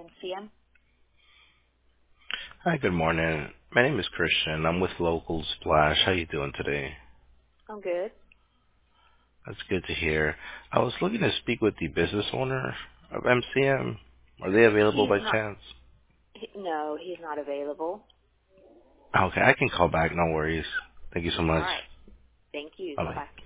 MCM. Hi, good morning. My name is Christian. I'm with Local Splash. How you doing today? I'm good. That's good to hear. I was looking to speak with the business owner of MCM. Are they available He's by not. chance? No, he's not available. Okay, I can call back. No worries. Thank you so All much. right. Thank you. Bye Bye-bye. bye.